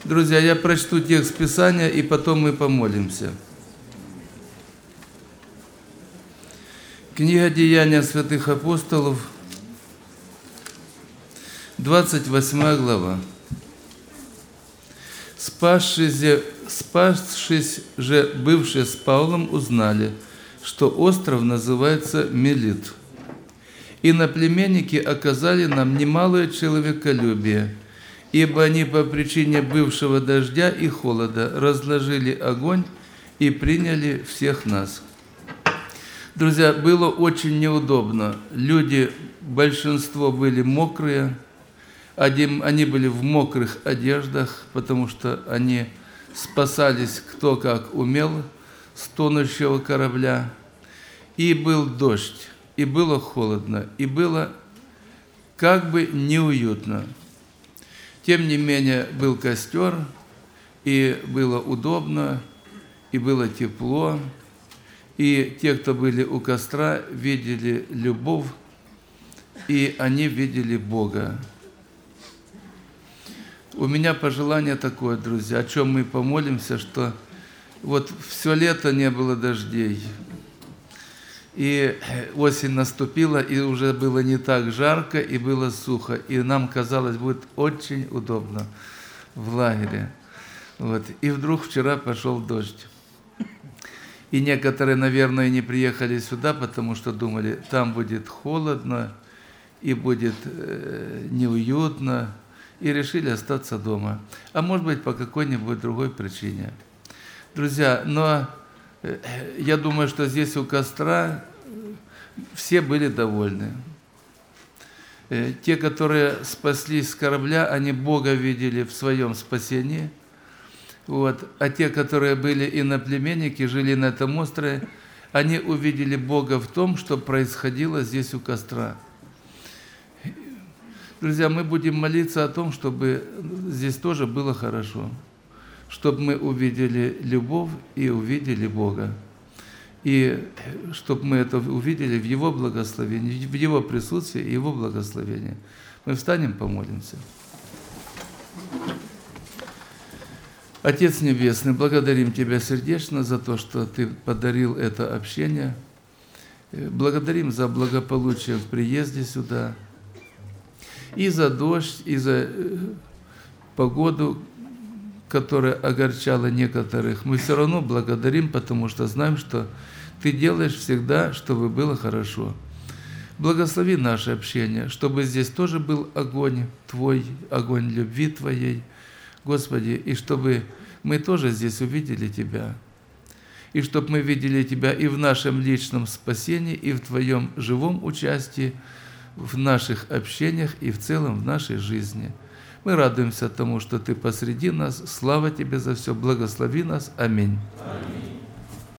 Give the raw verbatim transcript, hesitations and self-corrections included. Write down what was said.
Друзья, я прочту текст Писания, и потом мы помолимся. Книга Деяния святых апостолов, двадцать восьмая глава. Спасшись, спасшись же бывшие с Павлом, узнали, что остров называется Мелит. Иноплеменники оказали нам немалое человеколюбие, ибо они по причине бывшего дождя и холода разложили огонь и приняли всех нас. Друзья, было очень неудобно. Люди, большинство были мокрые, они были в мокрых одеждах, потому что они спасались кто как умел с тонущего корабля. И был дождь, и было холодно, и было как бы неуютно. Тем не менее, был костер, и было удобно, и было тепло, и те, кто были у костра, видели любовь, и они видели Бога. У меня пожелание такое, друзья, о чем мы помолимся, что вот все лето не было дождей, и осень наступила, и уже было не так жарко, и было сухо, и нам казалось, будет очень удобно в лагере. Вот. И вдруг вчера пошел дождь. И некоторые, наверное, не приехали сюда, потому что думали, там будет холодно, и будет э, неуютно, и решили остаться дома. А может быть, по какой-нибудь другой причине. Друзья, но э, я думаю, что здесь у костра все были довольны. Э, те, которые спаслись с корабля, они Бога видели в своем спасении. Вот. А те, которые были иноплеменники, жили на этом острове, они увидели Бога в том, что происходило здесь у костра. Друзья, мы будем молиться о том, чтобы здесь тоже было хорошо, чтобы мы увидели любовь и увидели Бога. И чтобы мы это увидели в Его благословении, в Его присутствии и Его благословении. Мы встанем, помолимся. Отец Небесный, благодарим Тебя сердечно за то, что Ты подарил это общение. Благодарим за благополучие в приезде сюда. И за дождь, и за погоду, которая огорчала некоторых. Мы все равно благодарим, потому что знаем, что Ты делаешь всегда, чтобы было хорошо. Благослови наше общение, чтобы здесь тоже был огонь Твой, огонь любви Твоей, Господи, и чтобы мы тоже здесь увидели Тебя, и чтобы мы видели Тебя и в нашем личном спасении, и в Твоем живом участии, в наших общениях и в целом в нашей жизни. Мы радуемся тому, что Ты посреди нас. Слава Тебе за все. Благослови нас. Аминь. Аминь.